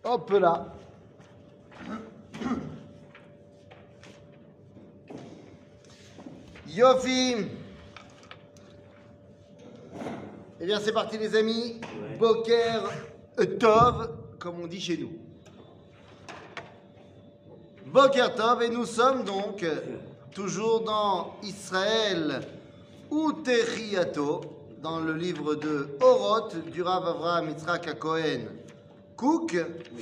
Hop là. Yofi. Eh bien, c'est parti, les amis. Ouais. Boker Tov, comme on dit chez nous. Boker Tov, et nous sommes donc toujours dans Israël Utechiato, dans le livre de Oroth du Rav Avraham Yitzhak Cohen Kook.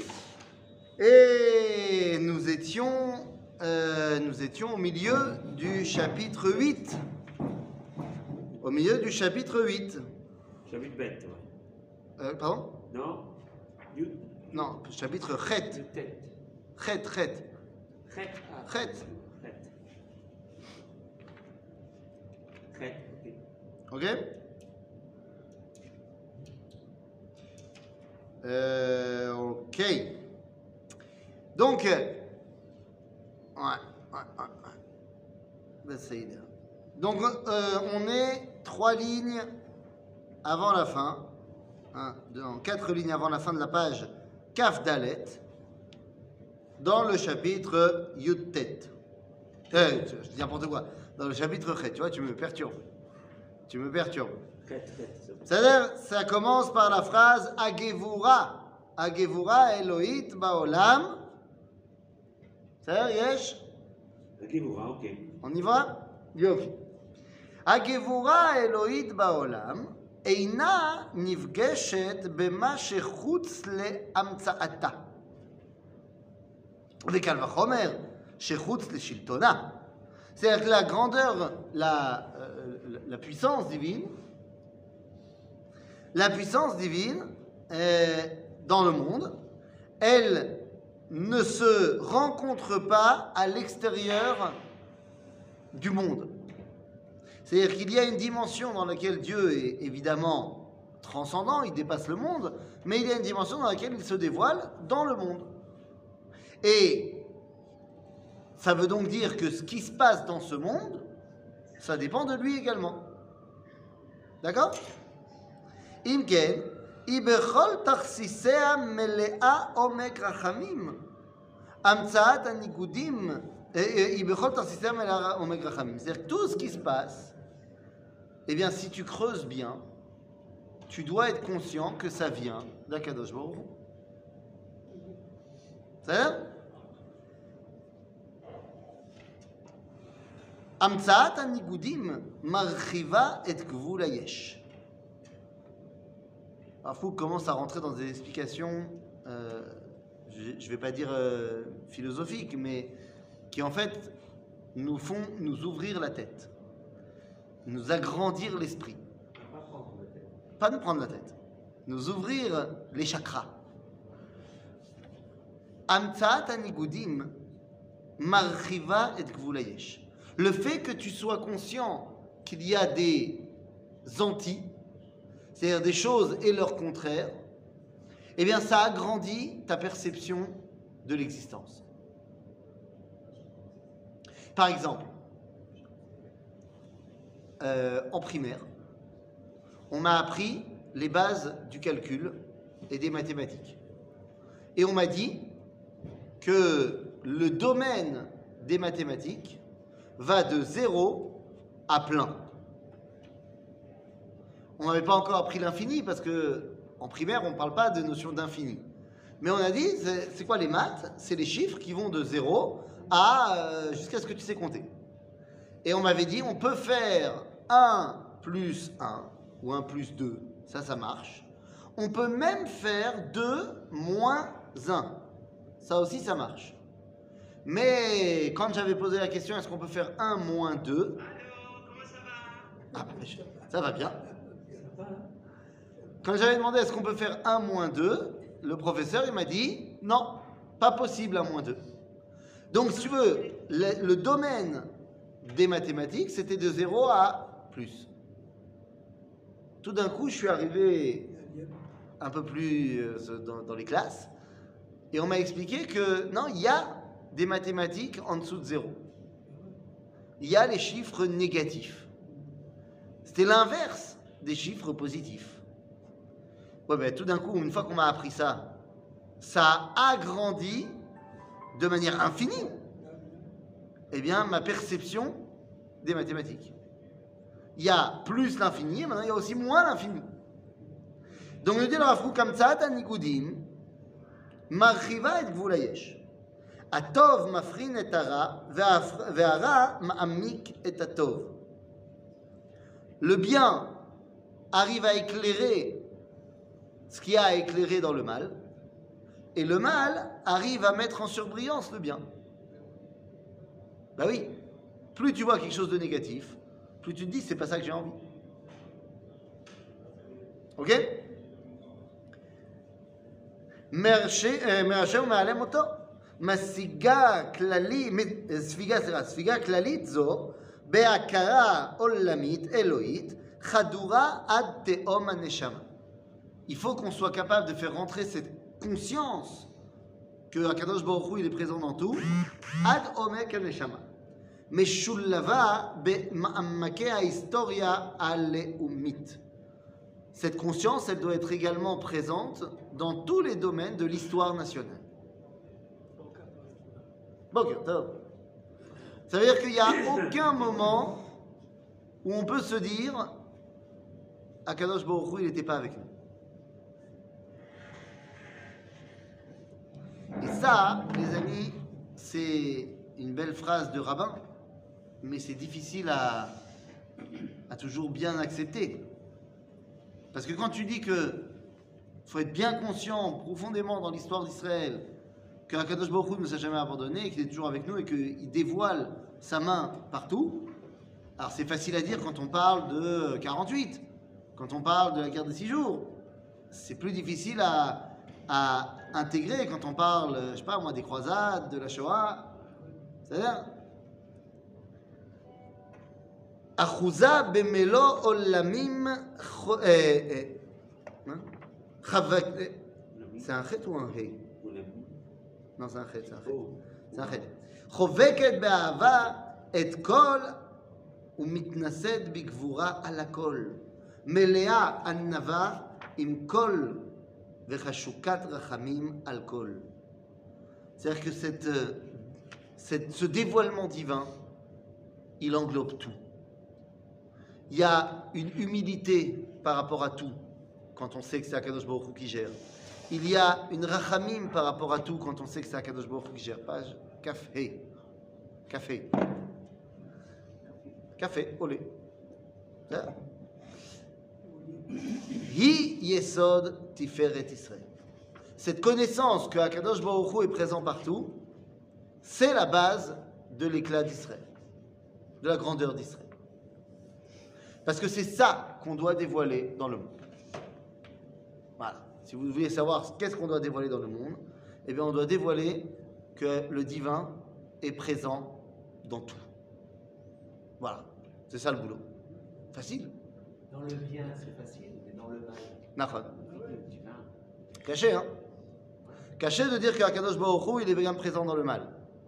Et nous étions au milieu du chapitre 8. Au milieu du chapitre 8. Chapitre bête, ouais. Pardon? Non. Non, chapitre Chet. Chet. Ok? Ok. Donc, donc on est 3 lignes avant la fin, 4 lignes avant la fin de la page Kaf Dalet, dans le chapitre Yud-Tet. Je dis n'importe quoi. Dans le chapitre Chet, tu vois, tu me perturbes. C'est-à-dire, ça commence par la phrase Agevura. Agevura Elohit Baolam. C'est-à-dire, Yesh? Agevura, ok. On y va? Yofi. Agevura Elohit Baolam. Eina nifgeshet bema shechutz le'amtsaata. Vekal vachomer shechutz le'shiltona. C'est-à-dire que la grandeur, la puissance divine, dans le monde, elle ne se rencontre pas à l'extérieur du monde. C'est-à-dire qu'il y a une dimension dans laquelle Dieu est évidemment transcendant, il dépasse le monde, mais il y a une dimension dans laquelle il se dévoile dans le monde. Et ça veut donc dire que ce qui se passe dans ce monde, ça dépend de lui également. D'accord? Imken, ibechol tarsisea melea omek rachamim, amtsaat anigudim, ibechol tarsisea melea omek rachamim. C'est-à-dire que tout ce qui se passe, eh bien, si tu creuses bien, tu dois être conscient que ça vient d'Akadosh Baruch Hu. C'est-à-dire? Amtsaat anigudim marchiva et gvul hayesh. Alors, Fouque commence à rentrer dans des explications, je ne vais pas dire philosophiques, mais qui en fait nous font nous ouvrir la tête, nous agrandir l'esprit. Pas nous prendre la tête, nous ouvrir les chakras. Amtsaat anigudim marchiva et gvul hayesh. Le fait que tu sois conscient qu'il y a des anti, c'est-à-dire des choses et leur contraire, eh bien ça agrandit ta perception de l'existence. Par exemple, en primaire, on m'a appris les bases du calcul et des mathématiques. Et on m'a dit que le domaine des mathématiques va de 0 à plein. On n'avait pas encore appris l'infini parce que en primaire on ne parle pas de notion d'infini. Mais on a dit, c'est quoi les maths? C'est les chiffres qui vont de 0 à jusqu'à ce que tu sais compter. Et on m'avait dit, on peut faire 1 plus 1 ou 1 plus 2, ça marche. On peut même faire 2 moins 1, ça aussi ça marche. Mais quand j'avais posé la question, est-ce qu'on peut faire 1 moins 2? Allô, comment ça va? Ça va bien. Quand j'avais demandé est-ce qu'on peut faire 1 moins 2, le professeur il m'a dit non, pas possible 1 moins 2. Donc si tu veux, le domaine des mathématiques c'était de 0 à plus. Tout d'un coup je suis arrivé un peu plus dans les classes et on m'a expliqué que non, il y a des mathématiques en dessous de 0. Il y a les chiffres négatifs. C'était l'inverse des chiffres positifs. Ouais, ben tout d'un coup, une fois qu'on m'a appris ça, ça agrandit de manière infinie, eh bien, ma perception des mathématiques. Il y a plus l'infini, et maintenant il y a aussi moins l'infini. Donc, nous dit le Rav Kook, Kamtsat Anigudim, Marchiva et Gvul Hayesh. Atov mafrin et hara, ve'hara ma'amik et atov. Le bien arrive à éclairer ce qu'il y a à éclairer dans le mal, et le mal arrive à mettre en surbrillance le bien. Ben oui, plus tu vois quelque chose de négatif, plus tu te dis c'est pas ça que j'ai envie. Ok? Merashem ma'alem oto. ספיגה כללית זו בהכרה עולמית אלוהית חדורה עד תהום הנשמה. Il faut qu'on soit capable de faire rentrer cette conscience que Akadosh Baruch Hu il est présent dans tout עד עומק הנשמה. משולבה במעמקי ההיסטוריה הלאומית. Cette conscience, elle doit être également présente dans tous les domaines de l'histoire nationale. Ça veut dire qu'il n'y a aucun moment où on peut se dire Akadosh Baruch Hu, il n'était pas avec nous. Et ça, les amis, c'est une belle phrase de rabbin, mais c'est difficile à toujours bien accepter. Parce que quand tu dis que faut être bien conscient profondément dans l'histoire d'Israël que Akadosh Baruch Hu ne nous a jamais abandonnés, qu'il est toujours avec nous et qu'il dévoile sa main partout. Alors c'est facile à dire quand on parle de 48, quand on parle de la guerre des 6 jours. C'est plus difficile à intégrer quand on parle, je sais pas moi, des croisades, de la Shoah. C'est-à-dire Achouza bemelo olamim. C'est un chet ou un hé? Non, c'est un chet, c'est un chet. C'est un chet. חובקת באהבה את כל ומתנשאת בגבורה על הכל. מלאה ענווה עם כל וחשוקת רחמים על כל. C'est-à-dire que ce dévoilement divin, il englobe tout. Il y a une humilité par rapport à tout, quand on sait que c'est Akadosh Baruch Hu qui gère. Il y a une rachamim par rapport à tout, quand on sait que c'est Akadosh Baruch Hu qui gère. Page café. Café. Café, olé. Hi yesod tiferet Israël. Cette connaissance que Akadosh Baruch Hu est présent partout, c'est la base de l'éclat d'Israël, de la grandeur d'Israël. Parce que c'est ça qu'on doit dévoiler dans le monde. Voilà. Si vous voulez savoir qu'est-ce qu'on doit dévoiler dans le monde, eh bien on doit dévoiler que le divin est présent dans tout. Voilà. C'est ça le boulot. Facile. Dans le bien, c'est facile, mais dans le mal. Nachon. Le divin. Caché, hein? Caché de dire qu'Akadosh Baruch Hu, il est bien présent dans le mal.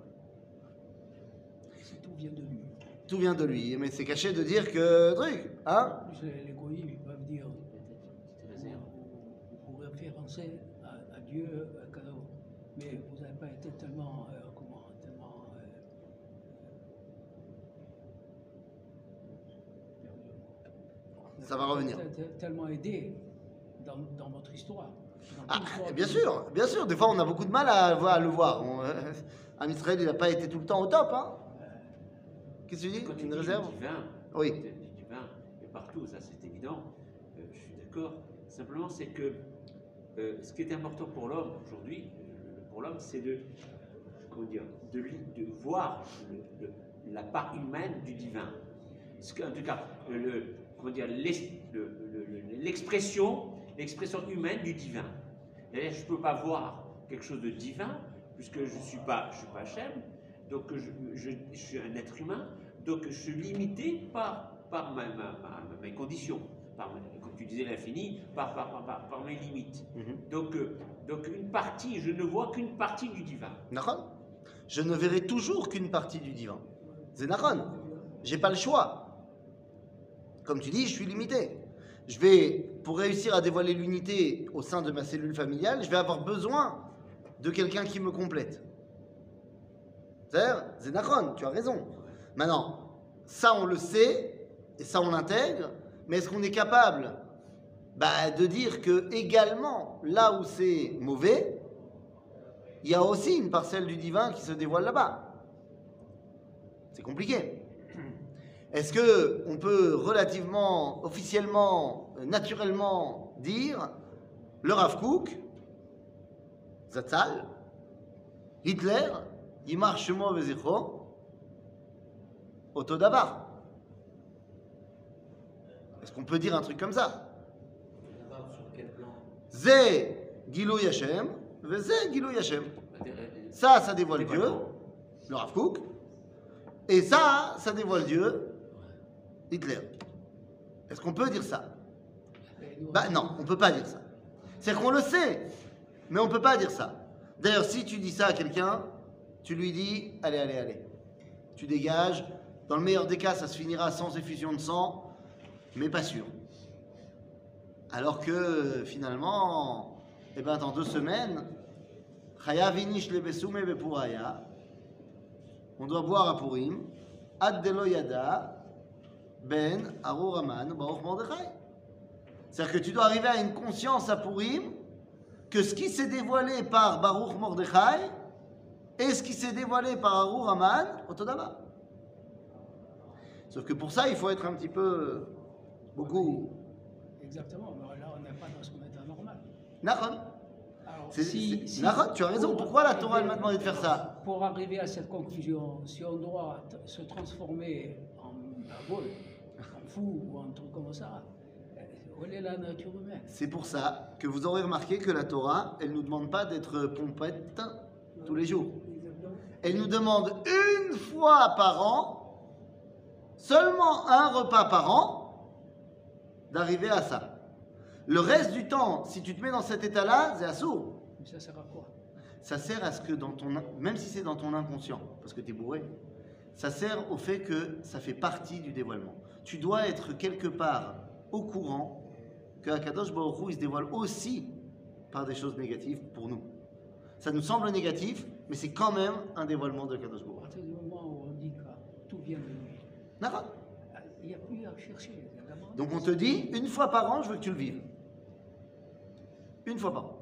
Tout vient de lui. Tout vient de lui. Mais c'est caché de dire que... Truc, hein? Les goïms, ils peuvent dire... Vous référencez à Dieu, à Kadosh, mais vous n'avez pas été tellement... Ça va revenir. Tellement aidé dans votre histoire. Bien sûr. Des fois, on a beaucoup de mal à le voir. En Israël, il n'a pas été tout le temps au top. Hein. Qu'est-ce que tu dis? Quand tu Une dis réserve? le divin, Oui. Le divin, et partout, ça c'est évident. Je suis d'accord. Simplement, c'est que ce qui est important pour l'homme aujourd'hui, c'est de voir la part humaine du divin. En tout cas, l'expression humaine du divin. D'ailleurs, je ne peux pas voir quelque chose de divin, puisque je ne suis pas Hachem, donc je suis un être humain, donc je suis limité par mes conditions, comme tu disais l'infini, par mes limites. Donc une partie, je ne vois qu'une partie du divin. Nachon. Je ne verrai toujours qu'une partie du divin. C'est Nachon. J'ai pas le choix. Comme tu dis, je suis limité. Pour réussir à dévoiler l'unité au sein de ma cellule familiale, je vais avoir besoin de quelqu'un qui me complète. C'est-à-dire, Zénachon, tu as raison. Maintenant, ça on le sait, et ça on l'intègre, mais est-ce qu'on est capable de dire que également, là où c'est mauvais, il y a aussi une parcelle du divin qui se dévoile là-bas? C'est compliqué. Est-ce qu'on peut relativement, officiellement, naturellement dire le Rav Kook, Zatzal, Hitler, Yimar Shemo Vezichro, Otodavar? Est-ce qu'on peut dire un truc comme ça? D'abord, sur quel plan? Zé Gilou Yashem, Zé Gilou Yashem. Ça dévoile Dieu, le Rav Kook, et ça dévoile Dieu, Hitler. Est-ce qu'on peut dire ça? Non, on ne peut pas dire ça. C'est-à-dire qu'on le sait, mais on ne peut pas dire ça. D'ailleurs, si tu dis ça à quelqu'un, tu lui dis, allez, tu dégages. Dans le meilleur des cas, ça se finira sans effusion de sang, mais pas sûr. Alors que finalement, dans 2 semaines, on doit boire à Purim, Ad Delo Yada, Ben Arur Haman Baruch Mordechai. C'est-à-dire que tu dois arriver à une conscience à Purim que ce qui s'est dévoilé par Baruch Mordechai et ce qui s'est dévoilé par Arur Haman, Otodama. Sauf que pour ça, il faut être un petit peu beaucoup. Exactement, mais là on n'est pas dans son état normal. Nachon. Alors, Nachon, tu as raison. Pourquoi la Torah elle m'a demandé de faire ça? Pour arriver à cette conclusion, si on doit se transformer en bol, en fou ou en truc comme ça, où est la nature humaine? C'est pour ça que vous aurez remarqué que la Torah, elle ne nous demande pas d'être pompette tous les jours. Elle nous demande une fois par an, seulement un repas par an, d'arriver à ça. Le reste du temps, si tu te mets dans cet état-là, c'est assourd. Mais ça sert à quoi? Ça sert à ce que même si c'est dans ton inconscient, parce que tu es bourré, ça sert au fait que ça fait partie du dévoilement. Tu dois être quelque part au courant que Akadosh Baruch Hu, il se dévoile aussi par des choses négatives pour nous. Ça nous semble négatif, mais c'est quand même un dévoilement de Akadosh À Baruch Hu. partir du moment où on dit que tout vient de lui, D'accord. il n'y a plus à chercher. Donc on te dit, une fois par an, je veux que tu le vives. Une fois par an.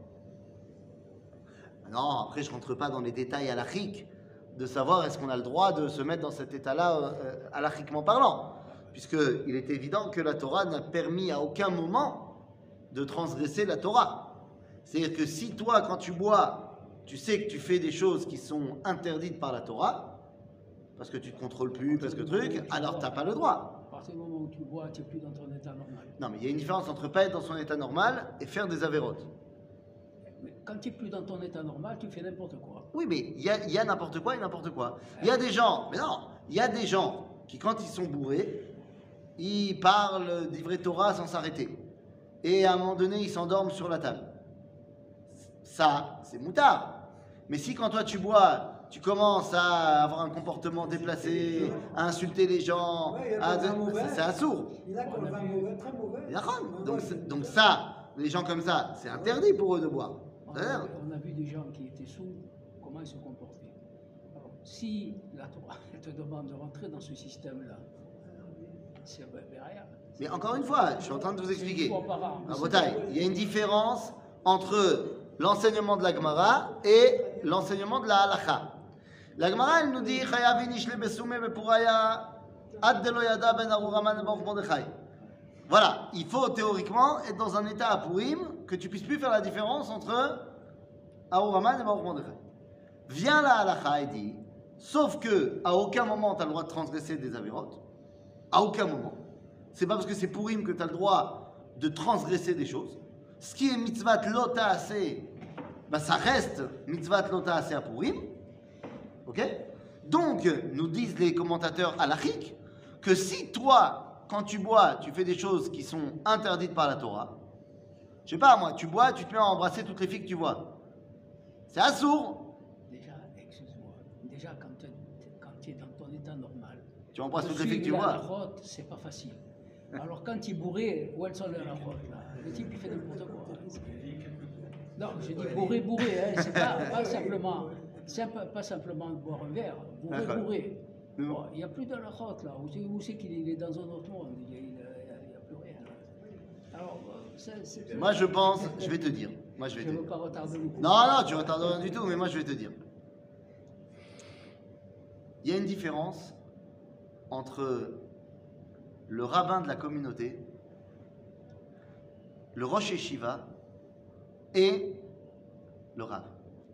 Non, après je ne rentre pas dans les détails halachiques de savoir est-ce qu'on a le droit de se mettre dans cet état-là halachiquement parlant. Puisqu'il est évident que la Torah n'a permis à aucun moment de transgresser la Torah. C'est-à-dire que si toi, quand tu bois, tu sais que tu fais des choses qui sont interdites par la Torah, parce que tu ne te contrôles plus, parce que truc, alors tu n'as pas le droit. À partir du moment où tu bois, tu n'es plus dans ton état normal. Non, mais il y a une différence entre pas être dans son état normal et faire des avérotes. Mais quand tu n'es plus dans ton état normal, tu fais n'importe quoi. Oui, mais il y a n'importe quoi et n'importe quoi. Il y a des gens, mais non, il y a des gens qui, quand ils sont bourrés, ils parlent d'ivret Torah sans s'arrêter. Et à un moment donné, ils s'endorment sur la table. Ça, c'est moutard. Mais si quand toi tu bois, tu commences à avoir un comportement déplacé, à insulter les gens, c'est assourd. Il a qu'on va mauvais, très mauvais. Donc ça, les gens comme ça, c'est interdit pour eux de boire. On a vu des gens qui étaient sous, comment ils se comportaient. Alors, si la Torah te demande de rentrer dans ce système-là, c'est rien. Mais encore une fois, je suis en train de vous expliquer. Une fois par an. À Botaï, il y a une différence entre l'enseignement de la Gemara et l'enseignement de la Halacha. La Gemara, elle nous dit voilà, il faut théoriquement être dans un état à Purim que tu puisses plus faire la différence entre Arur Haman et Baruch Mordechai. Vient la Halacha et dit, sauf que à aucun moment tu as le droit de transgresser des avérotes, à aucun moment. C'est pas parce que c'est Purim que tu as le droit de transgresser des choses. Ce qui est mitzvah lota assez, ça reste mitzvah lota assez à Purim. Ok? Donc, nous disent les commentateurs halachiques que si toi, quand tu bois, tu fais des choses qui sont interdites par la Torah, je sais pas moi, tu bois, tu te mets à embrasser toutes les filles que tu vois. C'est assourd. Déjà, excuse-moi, déjà quand tu es dans ton état normal, tu embrasses toutes les filles que tu vois. C'est pas facile. Alors quand tu es bourré, où elles sont les rarottes là? Le type il fait n'importe quoi. Non, je dis bourré, hein, c'est pas simplement, pas simplement de boire un verre, bourré. Mais bon. Bon, il n'y a plus de la route là, où c'est qu'il est dans un autre monde, il n'y a plus rien. Alors, Moi, je pense, je vais te dire. Moi, je vais je te ne veux dire. pas retarder le coup. Non, tu retardes rien du tout, mais moi, je vais te dire. Il y a une différence entre le rabbin de la communauté, le Rosh Yeshiva et le Rav.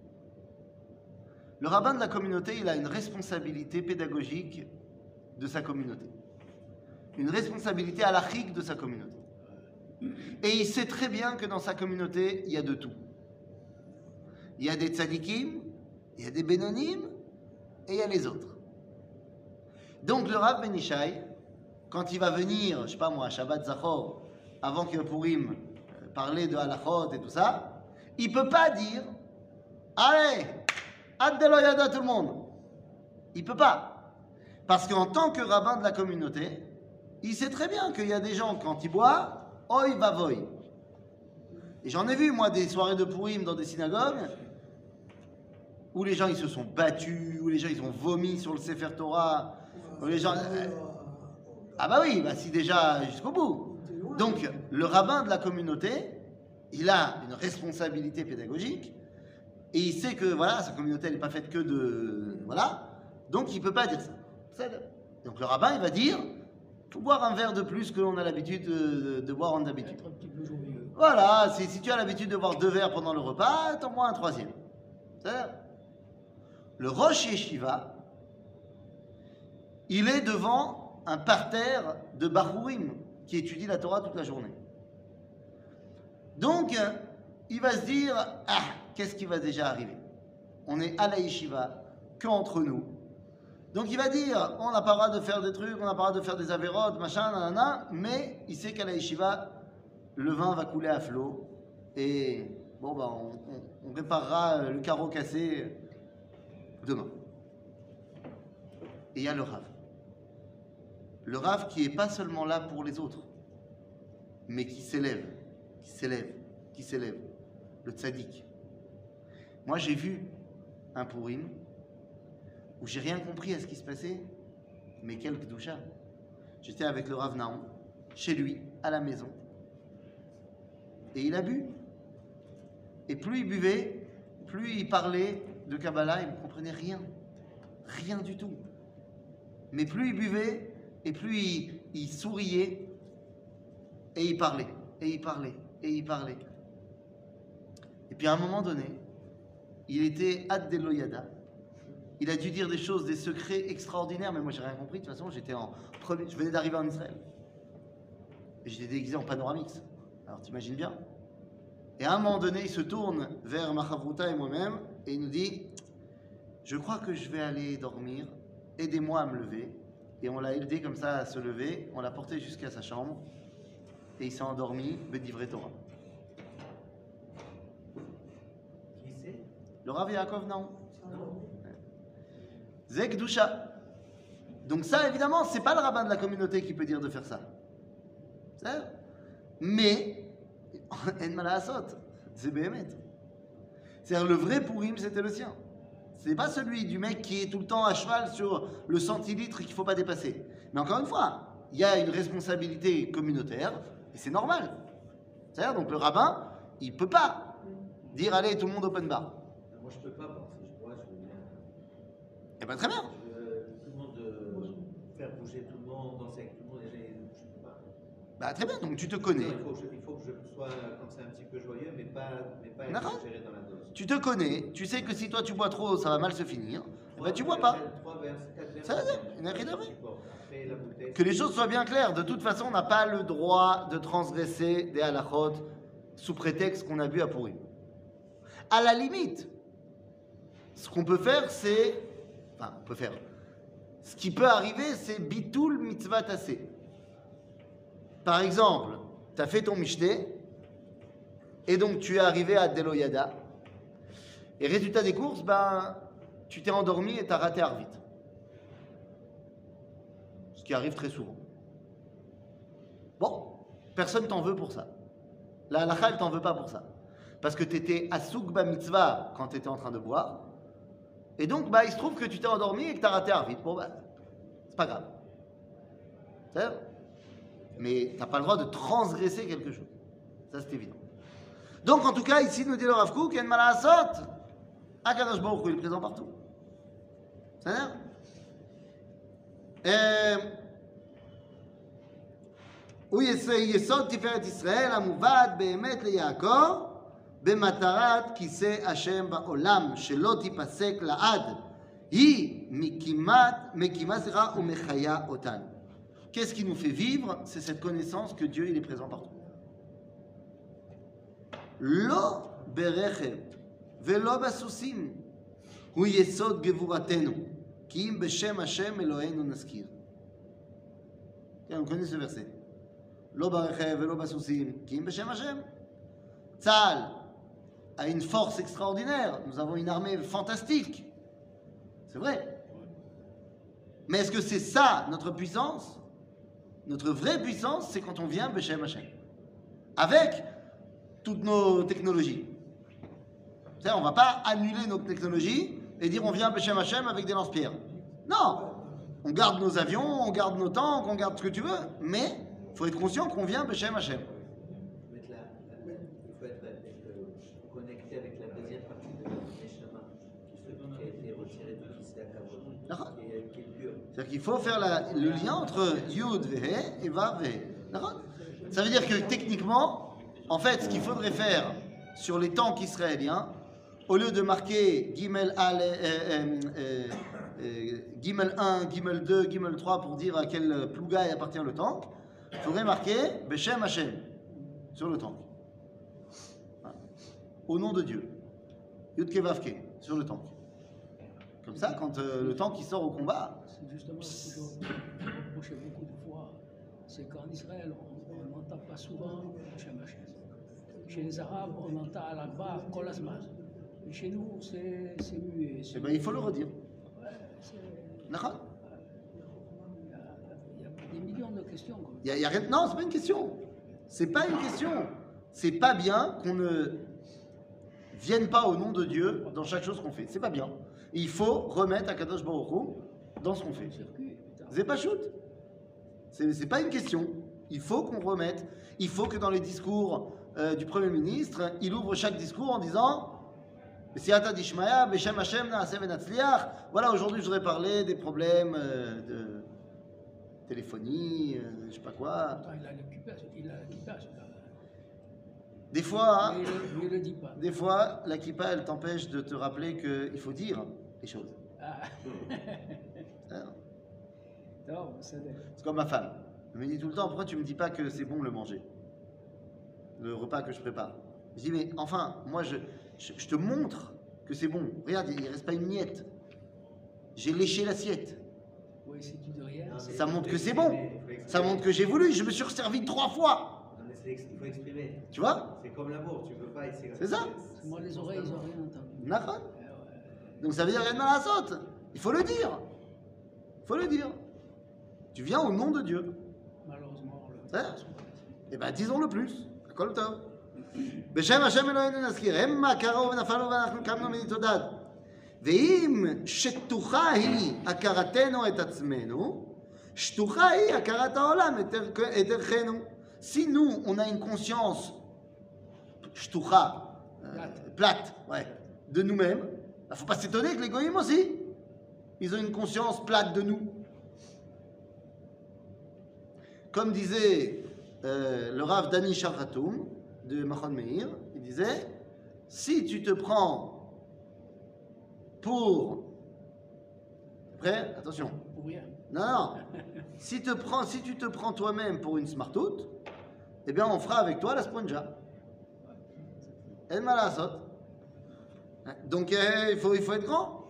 Le rabbin de la communauté, il a une responsabilité pédagogique de sa communauté. Une responsabilité halachique de sa communauté. Et il sait très bien que dans sa communauté, il y a de tout. Il y a des tzadikim, il y a des bénonim, et il y a les autres. Donc le Rav Ben Ishai, quand il va venir, je sais pas moi, à Shabbat Zachor, avant que Purim parler de halachot et tout ça, il peut pas dire, allez, Ad-Delo Yada tout le monde. Il peut pas. Parce qu'en tant que rabbin de la communauté, il sait très bien qu'il y a des gens, quand ils boivent, oi va voy. Et j'en ai vu, moi, des soirées de Purim dans des synagogues, où les gens, ils se sont battus, où les gens, ils ont vomi sur le Sefer Torah, où les gens... Ah bah oui, bah si déjà, jusqu'au bout. Donc, le rabbin de la communauté, il a une responsabilité pédagogique, et il sait que, voilà, sa communauté, elle n'est pas faite que de... Voilà. Donc, il ne peut pas dire ça. Donc, le rabbin, il va dire, il faut boire un verre de plus que l'on a l'habitude de boire en d'habitude. Être un petit peu joyeux. Voilà, si tu as l'habitude de boire 2 verres pendant le repas, t'en bois un 3e. C'est-à-dire, le Rosh Yeshiva, il est devant un parterre de Bachurim qui étudie la Torah toute la journée. Donc, il va se dire, ah, qu'est-ce qui va déjà arriver? On est à la Yeshiva, qu'entre nous. Donc il va dire, on n'a pas le droit de faire des trucs, on n'a pas le droit de faire des avérotes, machin, nanana, mais il sait qu'à la Yeshiva, le vin va couler à flot, et bon, bah, on réparera le carreau cassé demain. Et il y a le Rav. Le Rav qui n'est pas seulement là pour les autres, mais qui s'élève, qui s'élève, qui s'élève. Le tzaddik. Moi, j'ai vu un Purim où j'ai rien compris à ce qui se passait, mais quel Kedusha. J'étais avec le Rav Naon, chez lui, à la maison, et il a bu. Et plus il buvait, plus il parlait de Kabbalah, il ne comprenait rien. Rien du tout. Mais plus il buvait, et plus il souriait, et il parlait, et il parlait, et il parlait. Et puis à un moment donné, il était Ad-Delo Yada. Il a dû dire des choses, des secrets extraordinaires, mais moi j'ai rien compris. De toute façon, je venais d'arriver en Israël. Et j'étais déguisé en panoramix. Alors t'imagines bien. Et à un moment donné, il se tourne vers Machavruta et moi-même, et il nous dit, je crois que je vais aller dormir, aidez-moi à me lever. Et on l'a aidé comme ça à se lever, on l'a porté jusqu'à sa chambre, et il s'est endormi, Bedivrei Torah. Qui c'est? Le Rav Yaakov Naon. Zek Dusha. Donc ça, évidemment, c'est pas le rabbin de la communauté qui peut dire de faire ça. Mais, en malasot, c'est Béhémet. C'est-à-dire, le vrai Purim, c'était le sien. C'est pas celui du mec qui est tout le temps à cheval sur le centilitre qu'il faut pas dépasser. Mais encore une fois, il y a une responsabilité communautaire, et c'est normal. C'est-à-dire, donc le rabbin, il peut pas dire, allez, tout le monde open bar. Moi, je peux pas, parce que je veux bien. Eh ben, très bien. Je veux tout le monde, faire bouger tout le monde, danser avec tout le monde, et je peux pas. Bah, très bien, donc tu te connais. Non, il faut que je sois comme ça un petit peu joyeux, mais pas D'accord. exagéré dans la dose. Tu te connais, tu sais que si toi tu bois trop, ça va mal se finir. Eh ben, tu bois pas. 3 verres, 4 verres. Ça va dire, il n'y a rien à voir. Après, la bouteille. Que les choses soient bien claires. De toute façon, on n'a pas le droit de transgresser des halachot sous prétexte qu'on a bu à Purim. À la limite, ce qu'on peut faire, c'est... Enfin, on peut faire. Ce qui peut arriver, c'est bitul mitzvah tassé. Par exemple, tu as fait ton mishté, et donc tu es arrivé à Delo Yada, et résultat des courses, ben, tu t'es endormi et tu as raté Arvit. Ce qui arrive très souvent. Bon, personne t'en veut pour ça. La halakha, elle t'en veut pas pour ça. parce que tu étais asouk ba mitzvah quand tu étais en train de boire. Et donc, il se trouve que tu t'es endormi et que tu as raté Arvit. Bon, c'est pas grave. C'est mais tu n'as pas le droit de transgresser quelque chose. Ça, c'est évident. Donc, en tout cas, ici, nous dit le Rav Kook, il y a une malasot. Akadosh Baruch Hu, il est présent partout. C'est-à-dire הוא יסוד תפארת ישראל המובאת באמת ליעקב במטרת כיסא השם בעולם שלא תיפסק לעד היא מקימה ומחיה אותנו. Qu'est-ce qui nous fait vivre? C'est cette connaissance que Dieu il est présent partout. לא ברכב ולא בסוסים הוא יסוד גבורתנו כי אם בשם השם אלוהינו נזכיר. On connaît ce verset. לא ברכב ולא בסוסים, כי אם בשם השם. צה"ל a une force extraordinaire, nous avons une armée fantastique. C'est vrai. Mais est-ce que c'est ça notre puissance? Notre vraie puissance, c'est quand on vient Beshem Hashem. Avec toutes nos technologies. C'est-à-dire, on ne va pas annuler nos technologies et dire on vient Beshem Hashem avec des lance-pierres. Non. On garde nos avions, on garde nos tanks, on garde ce que tu veux, mais il faut être conscient qu'on vient Beshem Hashem. Il faut être connecté avec la deuxième partie de Neshama, qui a été retirée de Kisei HaKavod, qui est pure. C'est-à-dire qu'il faut faire le lien entre Yud Vehe et Vav Vehe. Ça veut dire que techniquement, en fait, ce qu'il faudrait faire sur les tanks israéliens, au lieu de marquer Gimel 1, Gimel 2, Gimel 3 pour dire à quel plougaï appartient le tank, il faudrait marquer Beshem Hashem sur le tank. Au nom de Dieu. Yud Kevavke sur le tank. Comme ça, quand le tank il sort au combat. C'est justement ce que je reprochais beaucoup de fois. C'est qu'en Israël, on n'entend pas souvent Beshem Hashem. Chez les Arabes, on entend Al-Akbar, Kol Azman. Mais chez nous, c'est muet. Eh bien, il faut le redire. Ouais, Il il y a des millions de questions. y a rien. Non, c'est pas une question. C'est pas une question. C'est pas bien qu'on ne vienne pas au nom de Dieu dans chaque chose qu'on fait. C'est pas bien. Il faut remettre Akadosh Baruch Hu dans ce qu'on fait. C'est pas shoot. C'est pas une question. Il faut qu'on remette. Il faut que dans les discours du Premier ministre, il ouvre chaque discours en disant B'siyata d'Ishmaya, Beshem Hashem na'aseh v'natzliach. Voilà, aujourd'hui je voudrais parler des problèmes de téléphonie, je sais pas quoi. Attends, il a l'équipage. Des fois, Mais il ne le dit pas. des fois, la kippa, elle t'empêche de te rappeler qu'il faut dire les choses. Ah. Alors, Non, c'est comme ma femme. Elle me dit tout le temps, pourquoi tu me dis pas que c'est bon le manger? Le repas que je prépare. Je dis, mais enfin, moi, je te montre que c'est bon. Regarde, il ne reste pas une miette. J'ai léché l'assiette. Oui, si tu dis rien, Ça montre que c'est bon. Ça montre que j'ai voulu. Je me suis resservi 3 fois. Non, mais il faut exprimer. Tu vois? C'est comme l'amour, tu peux pas essayer. C'est ça. moi, les oreilles, ils n'ont rien entendu. Nachon. Donc ça veut dire, il y a de mal à la saute. Il faut le dire. Il faut le dire. Tu viens au nom de Dieu. Malheureusement, Hein? Eh bien, disons-le plus. Kol tov. בשם השם אלוהינו נזכיר, המה קראו ונפלו ואנחנו קמנו מנתודד. ואם שטוחה היא הכרתנו את עצמנו, שטוחה היא הכרת העולם את ערכנו. Si nous, on a une conscience shtucha, plate, ouais, de nous-mêmes, il ne faut pas s'étonner que les goïms aussi, ils ont une conscience plate de nous. Comme disait le Rav Dani Sharatoum de Machon Meir, il disait, si tu te prends pour... Prêt? Attention. Pour rien. Non. Si tu te prends toi-même pour une smartout, eh bien on fera avec toi la sponja. El malasot. Donc il faut être grand.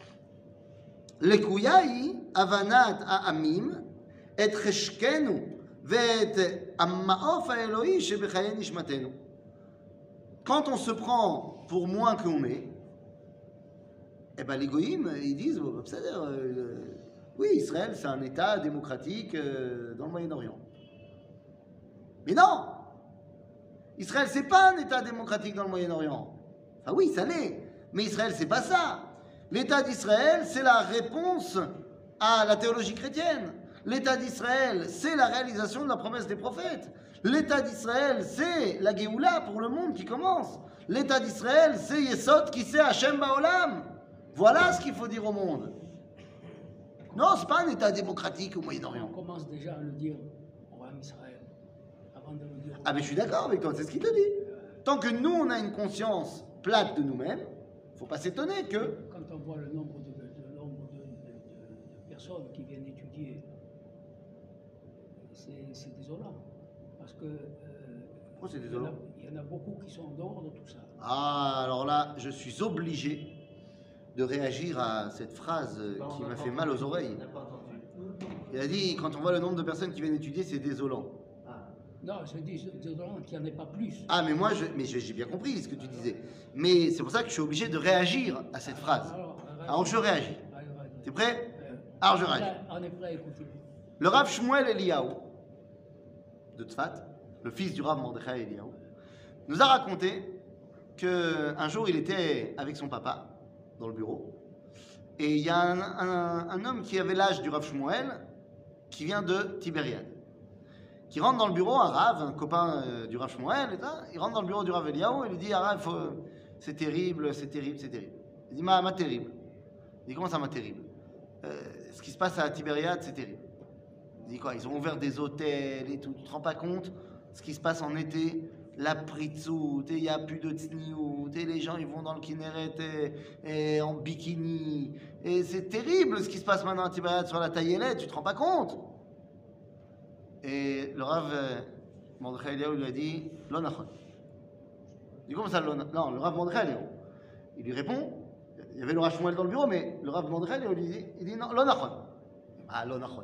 Lekouyaï avanat ha'amim et cheshkenu ve'et amma'of ha'eloi shebechaye nishmatenu. Quand on se prend pour moins qu'on est, eh ben les goïms, ils disent, oui, Israël, c'est un État démocratique dans le Moyen-Orient. Mais non! Israël, c'est pas un État démocratique dans le Moyen-Orient. Enfin oui, ça l'est. Mais Israël, c'est pas ça. L'État d'Israël, c'est la réponse à la théologie chrétienne. L'État d'Israël, c'est la réalisation de la promesse des prophètes. L'État d'Israël, c'est la Géoula pour le monde qui commence. L'État d'Israël, c'est Yesod qui sait Hachem Baolam. Voilà ce qu'il faut dire au monde. Non, c'est pas un État démocratique au Moyen-Orient. On commence déjà à le dire au roi Israël, avant de le dire. Ah mais je suis d'accord avec toi, c'est ce qu'il te dit. Tant que nous, on a une conscience plate de nous-mêmes, il ne faut pas s'étonner que... Quand on voit le nombre de personnes qui viennent étudier, c'est désolant. Parce que Pourquoi c'est désolant? il y en a beaucoup qui sont en dehors de tout ça. Ah, alors là, je suis obligé de réagir à cette phrase qui m'a fait mal aux oreilles. Il a dit, quand on voit le nombre de personnes qui viennent étudier, c'est désolant. Non, je dis désolant qu'il n'y en ait pas plus. Ah, mais moi, j'ai bien compris ce que tu disais. Mais c'est pour ça que je suis obligé de réagir à cette phrase. Alors je réagis. T'es prêt? Alors je réagis. On est prêt à écouter. Le Rav Shmuel Eliyahu, de Tzfat, le fils du Rav Mordechai Eliyahu, nous a raconté qu'un jour il était avec son papa dans le bureau et il y a un homme qui avait l'âge du Rav Shmuel qui vient de Tibériade, qui rentre dans le bureau, un Rav, un copain du Rav Shmuel, et ça, il rentre dans le bureau du Rav Eliyahu et lui dit ah, Rav, c'est terrible, c'est terrible, c'est terrible. Il dit ma terrible. Il dit comment ça ma terrible? Ce qui se passe à Tibériade, c'est terrible. Il dit quoi? Ils ont ouvert des hôtels et tout. Tu te rends pas compte ce qui se passe en été? La pritzout, il n'y a plus de tsniout, et les gens ils vont dans le Kinneret et en bikini. Et c'est terrible ce qui se passe maintenant à Tibériade sur la Taïelette, tu te rends pas compte? Et le Rav Mordechai Eliyahu lui a dit Lo nachon. Il dit comment ça, non, le Rav Mordechai Eliyahu. Il lui répond, il y avait le Rav Shmuel dans le bureau, mais le Rav Mordechai Eliyahu lui dit, il dit non, Lo nachon. Ah, Lo nachon.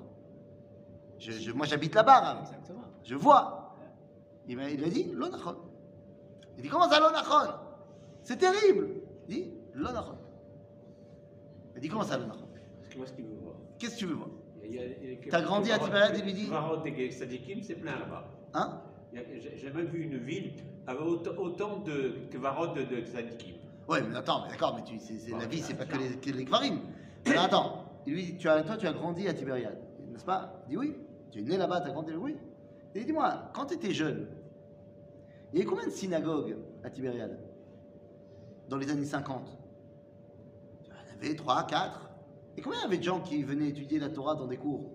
Moi j'habite là-bas, Rav. Exactement. Je vois. Il a dit Lo nachon. Il dit comment ça, Lo nachon? C'est terrible. Il dit Lo nachon. Il dit comment ça, Lo nachon? Qu'est-ce qu'il veut voir? Qu'est-ce que tu veux voir? T'as grandi à Tibériade, il lui dit. Varot et Sadikim, c'est plein là-bas. Hein? J'ai même vu une ville avec autant que Varot de Sadikim. Ouais, mais attends, mais d'accord, mais la vie, c'est pas que les Kvarim. Alors attends, il lui dit, toi, tu as grandi à Tibériade, n'est-ce pas? Il dit oui. Tu es né là-bas, tu as grandi, oui. Il dit, dis-moi, quand tu étais jeune, il y avait combien de synagogues à Tibériade? Dans les années 50? Il y en avait 3, 4. Et combien il y avait de gens qui venaient étudier la Torah dans des cours?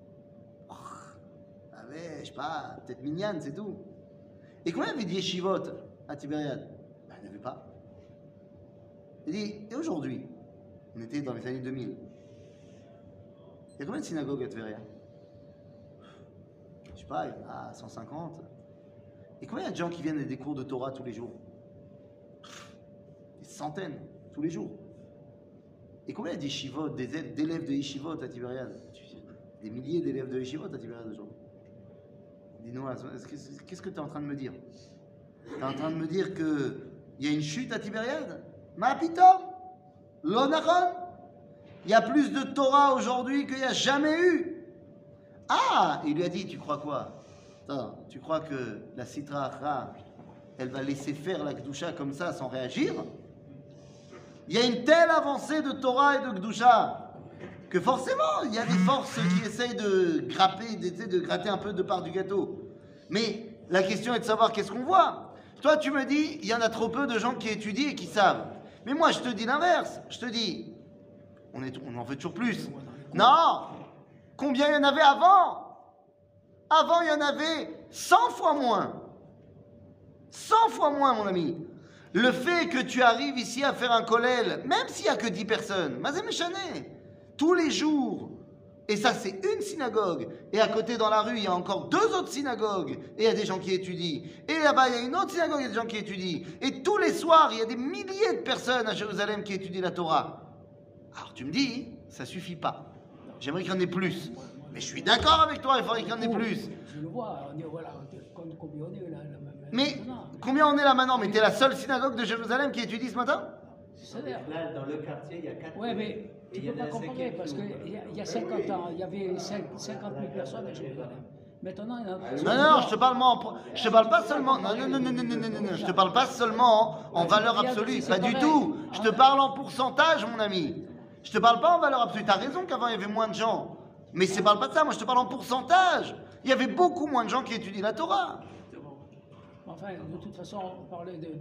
Il y avait, je sais pas, peut-être Minyan, c'est tout. Et combien il y avait de yeshivot à Tibériade? Ben, il n'y en avait pas. Il dit, et aujourd'hui, on était dans les années 2000, il y a combien de synagogues à Tveria? Je sais pas, il y en a 150. Et combien il y a de gens qui viennent à des cours de Torah tous les jours? Des centaines, tous les jours. Et combien il y a d'yeshivot, d'élèves de yeshivot à Tibériade? Des milliers d'élèves de yeshivot à Tibériade aujourd'hui. Dis-nous, qu'est-ce que tu es en train de me dire? Tu es en train de me dire qu'il y a une chute à Tibériade? Ma pitom, lo nachon. Il y a plus de Torah aujourd'hui qu'il n'y a jamais eu. Ah, il lui a dit, tu crois quoi? Attends, tu crois que la Sitra Achra, elle va laisser faire la Kedusha comme ça sans réagir? Il y a une telle avancée de Torah et de Kedusha que forcément, il y a des forces qui essayent de grapper, de gratter un peu de part du gâteau. Mais la question est de savoir qu'est-ce qu'on voit. Toi, tu me dis, il y en a trop peu de gens qui étudient et qui savent. Mais moi, je te dis l'inverse. Je te dis, on en veut toujours plus. Non! Combien il y en avait avant? Avant, il y en avait 100 fois moins. 100 fois moins, mon ami. Le fait que tu arrives ici à faire un kollel, même s'il n'y a que 10 personnes, mazé méchané, tous les jours, et ça c'est une synagogue, et à côté dans la rue il y a encore 2 autres synagogues, et il y a des gens qui étudient, et là-bas il y a une autre synagogue, il y a des gens qui étudient, et tous les soirs il y a des milliers de personnes à Jérusalem qui étudient la Torah. Alors tu me dis, ça suffit pas. J'aimerais qu'il y en ait plus. Mais je suis d'accord avec toi, il faudrait qu'il y en ait plus. Je le vois, on est, voilà, combien on est là. Mais combien on est là maintenant? Mais t'es la seule synagogue de Jérusalem qui étudie ce matin? Là, dans le quartier, il y a 4. Oui, mais tu ne peux pas comparer parce qu'il y a 50 ans, il y avait 50 000 personnes à Jérusalem. Maintenant, il y en a- Non, je te parle je te parle pas seulement. Non, je te parle pas seulement en valeur absolue, pas du tout. Je te parle en pourcentage, mon ami. Je te parle pas en valeur absolue. T'as raison qu'avant il y avait moins de gens, mais je te parle pas de ça. Moi, je te parle en pourcentage. Il y avait beaucoup moins de gens qui étudient la Torah. Enfin, de toute façon, on parlait que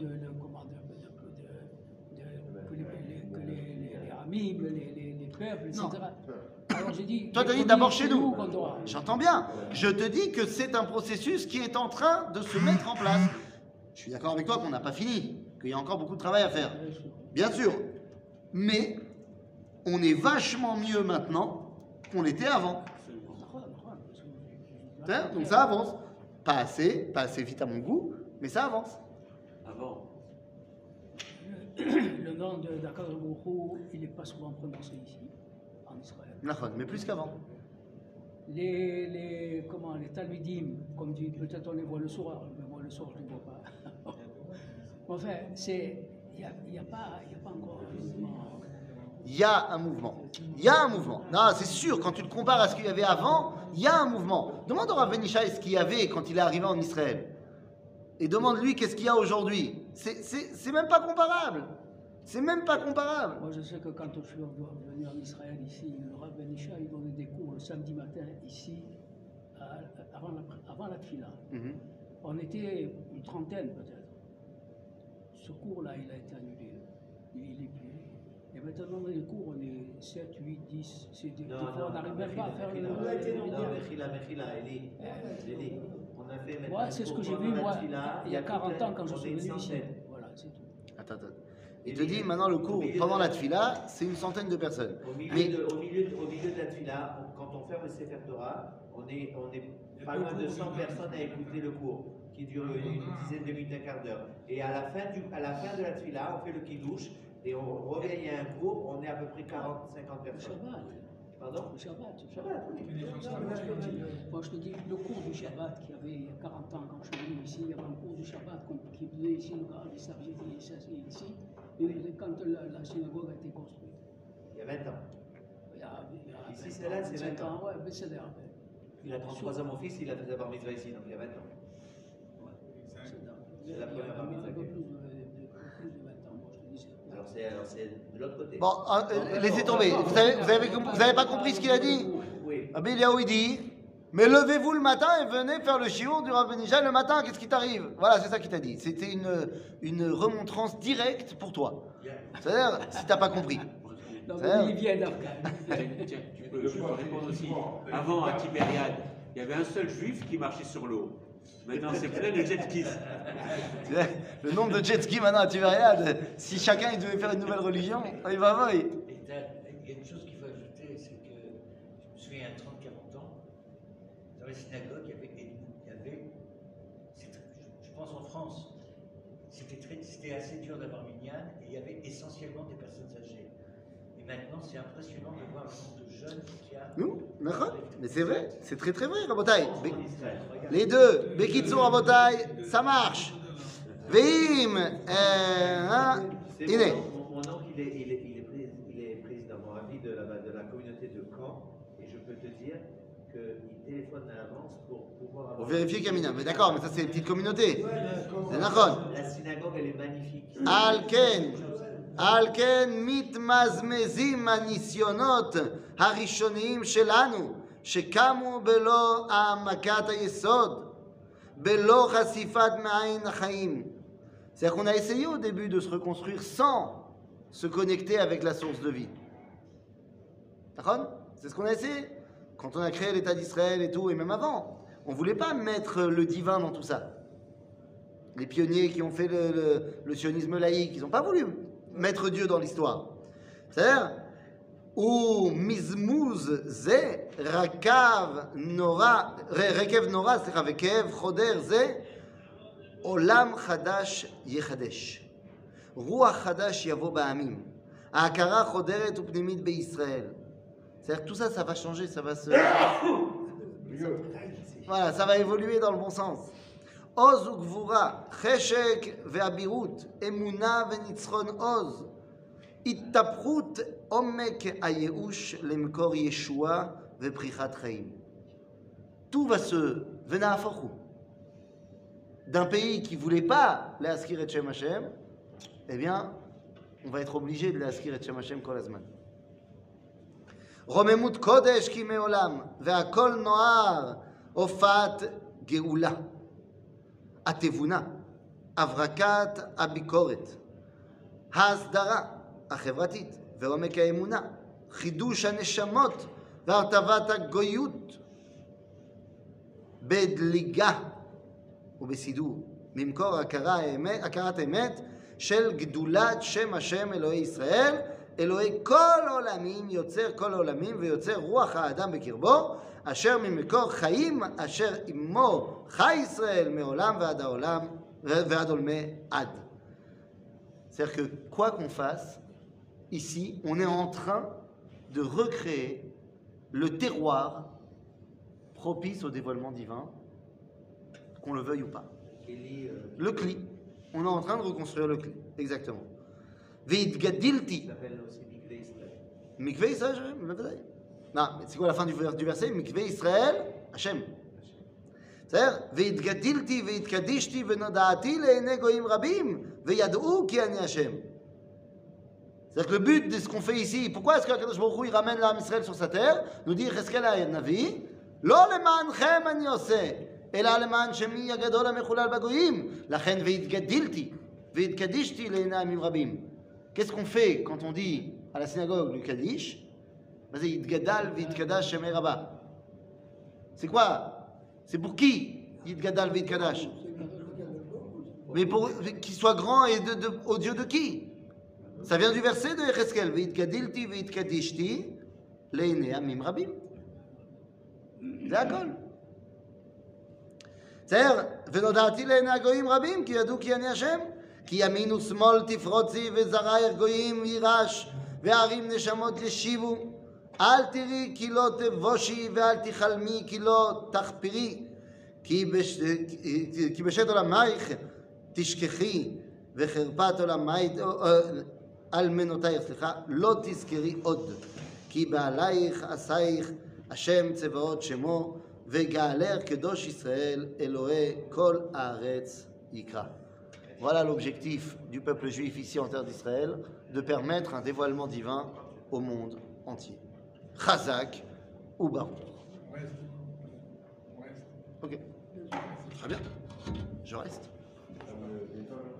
les Hamim, les peuples, etc. Alors j'ai dit. Toi, tu as dit les d'abord premiers chez nous. qu'on doit- J'entends bien. Je te dis que c'est un processus qui est en train de se mettre en place. Je suis d'accord avec toi qu'on n'a pas fini, qu'il y a encore beaucoup de travail à faire. Bien sûr. Mais on est vachement mieux maintenant qu'on l'était avant. Hein, donc ça avance. Pas assez vite à mon goût, mais ça avance. Avant. Le nom d'Akadosh Baruch Hu, il n'est pas souvent prononcé ici, en Israël. Nachon, mais plus qu'avant. Les Talmidim, comme dit, peut-être on les voit le soir, mais moi le soir je ne les vois pas. Enfin, il n'y a pas encore un mouvement. Il y a un mouvement. Il y a un mouvement. Non, c'est sûr, quand tu le compares à ce qu'il y avait avant, il y a un mouvement. Demande au Rav Ben Ishai ce qu'il y avait quand il est arrivé en Israël. Et demande-lui qu'est-ce qu'il y a aujourd'hui. C'est même pas comparable. C'est même pas comparable. Moi je sais que quand je suis venu en Israël ici, le Rav Ben Ishai il donnait des cours le samedi matin ici, avant la tfila. On était une trentaine peut-être. Ce cours-là, il a été annulé. Il est plus. Et maintenant, dans les cours, on est 7, 8, 10. Des fois, on n'arrive même pas à faire le. Non, Mechila, Eli. On a fait maintenant. Ouais, c'est ce que j'ai vu, moi, il y a 40 ans quand je suis venu ici. Voilà, c'est tout. Attends. Il te dit maintenant le cours pendant la tfila, c'est une centaine de personnes. Au milieu de la tfila, quand on ferme le Sefer Torah, on est pas loin de 100 personnes à écouter le cours, qui dure une dizaine de minutes, un quart d'heure. Et à la fin de la tfila, on fait le kiddush et on revient, il y a un cours, on est à peu près 40-50 personnes. Pardon? Le Shabbat. Shabbat. Moi, je te dis, le cours du Shabbat qu'il y avait il y a 40 ans, quand je suis venu ici, il y avait un cours du Shabbat qui faisait ici, le gars, les services ici, et quand la synagogue a été construite. Il y a 20 ans. Ici, c'est là, c'est 20 ans. Ouais, mais c'est là. Il a 33 ans, mon fils, il a fait sa bar mitzvah ici, donc il y a 20 ans. C'est la première bar mitzvah. Un peu plus de 20 ans, moi, je te dis. Alors c'est de l'autre côté. Bon, laissez tomber. Vous avez pas compris ce qu'il a dit? Oui. Rabbi Eliaou, il dit, mais levez-vous le matin et venez faire le shiur du Rav Ben Ishai le matin, qu'est-ce qui t'arrive? Voilà, c'est ça qu'il t'a dit. C'était une remontrance directe pour toi. C'est-à-dire, si t'as pas compris. Non, mais il vient d'Afghan. Tiens, je peux répondre aussi. Avant, à Tibériade, il y avait un seul juif qui marchait sur l'eau. Maintenant, c'est plein de jet skis. Le nombre de jet skis maintenant à Tibériade, si chacun il devait faire une nouvelle religion, il va voir. Il y a une chose qu'il faut ajouter, c'est que je me souviens, il y a 30-40 ans, dans les synagogues, il y avait je pense en France, c'était assez dur d'avoir minyan, et il y avait essentiellement des personnes âgées. Et maintenant, c'est impressionnant de voir le nombre de jeunes qu'il y a. Nous, mais c'est vrai, c'est très très vrai, Rabotai. Les deux, Bekitsu Rabotai, ça marche. Veim, Iné. Mon oncle, il est président, mon avis, de la communauté de Caen, et je peux te dire qu'il téléphone à l'avance pour pouvoir avoir. Pour vérifier Kamina, mais d'accord, mais ça c'est une petite communauté. C'est La synagogue, elle est magnifique. Alken מתמזמזים הניסיונות הראשוניים שלנו שקמו בלא העמקת היסוד, בלא חשיפת מעין החיים. C'est-à-dire qu'on a essayé au début de se reconstruire sans se connecter avec la source de vie. D'accord? C'est ce qu'on a essayé quand on a créé l'État d'Israël et tout, et même avant. On ne voulait pas mettre le divin dans tout ça. Les pionniers qui ont fait le sionisme laïque, ils n'ont pas voulu mettre Dieu dans l'histoire. C'est-à-dire, ou mizmouz ze rakav nora, rekev nora, c'est rekev choder ze olam chadash yechadesh. Ruach chadash yavo ba'amim. Ha'akara choderet upnimit be'Israël. C'est-à-dire que tout ça, ça va changer, ça va se... Voilà, ça va évoluer dans le bon sens. עוז וגבורה, חשק ואבירות, אמונה וניצחון עוז, התהפכות עומק הייאוש למקור ישועה ופריחת חיים. tout va se venir à Forchou. D'un pays qui ne voulait pas l'Askir et Shem Hashem, eh bien, on va être obligé de l'Askir et Shem Hashem kol hazman. רוממות קודש כי מעולם, והכל נוער, הופעת גאולה. התבונה, הברקת הביקורת, ההסדרה החברתית ועומק האמונה, חידוש הנשמות והרטבת הגויות, בדליגה ובסידור, ממקור הכרת אמת של גדולת שם השם אלוהי ישראל, אלוהי כל עולמים, יוצר כל עולמים ויוצר רוח האדם בקרבו, אשר ממקור חיים, אשר עמו חי ישראל מעולם ועד העולם ועד עולמי עד. C'est-à-dire que quoi qu'on fasse, ici, on est en train de recréer le terroir propice au dévoilement divin, qu'on le veuille ou pas. Le cli. On est en train de reconstruire le cli. Exactement. Ve'itgadilti. Ça s'appelle aussi Mikvé Israël. Mikvé Israël, non, mais c'est quoi la fin du verset? Mikvé Israël, Hashem. C'est-à-dire, Ve'itgadilti, ve'itkadishti, ve'noda'ati le'enei goyim rabim, ve'yad'u ki ani Hashem. C'est-à-dire que le but de ce qu'on fait ici, pourquoi est-ce que Akadosh Baruch Hu, il ramène l'âme Israël sur sa terre, nous dit Cheskel Navi, Lo leman'chem ani oseh, ela leman shemi agadol hamechulal bagoyim, lachen ve'itgadilti, ve'itkadishti le'enei amim rabim. Qu'est-ce qu'on fait quand on dit à la synagogue du Kaddish? Vas-y, Yitgadal v'yitkadash shemei Rabba. C'est quoi? C'est pour qui? Yitgadal v'yitkadash. Mais pour qu'il soit grand et au Dieu de qui? Ça vient du verset de Yecheskel. V'yitgadilti v'yitkadishti le'enei amim rabim. C'est הכול. בסדר? ונודעתי לעיני הגויים רבים כי ידעו כי אני השם. כי ימין ושמאל תפרוצי וזרעך גויים יירש וערים נשמות ישיבו. אל תראי כי לא תבושי ואל תחלמי כי לא תחפרי. כי בשת עולמייך תשכחי וחרפת עולמייך אלמנותייך, לא תזכרי עוד. כי בעלייך עשייך השם צבאות שמו וגאלך קדוש ישראל אלוהי כל הארץ יקרא. Voilà l'objectif du peuple juif ici en terre d'Israël, de permettre un dévoilement divin au monde entier. Chazak ou Baruch. Ok. Très bien. Je reste.